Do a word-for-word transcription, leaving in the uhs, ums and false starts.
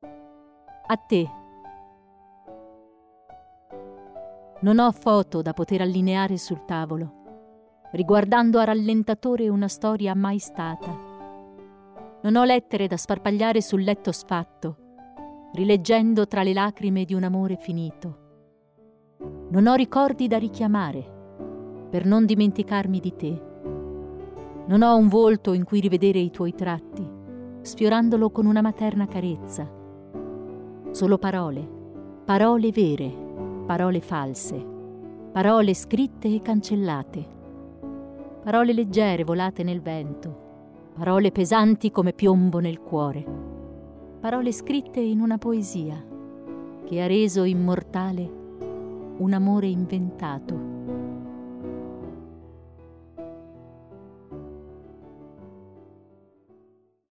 A te. Non ho foto da poter allineare sul tavolo, riguardando a rallentatore una storia mai stata. Non ho lettere da sparpagliare sul letto sfatto, rileggendo tra le lacrime di un amore finito. Non ho ricordi da richiamare, per non dimenticarmi di te. Non ho un volto in cui rivedere i tuoi tratti, sfiorandolo con una materna carezza. Solo parole, parole vere, parole false, parole scritte e cancellate, parole leggere volate nel vento, parole pesanti come piombo nel cuore, parole scritte in una poesia che ha reso immortale un amore inventato.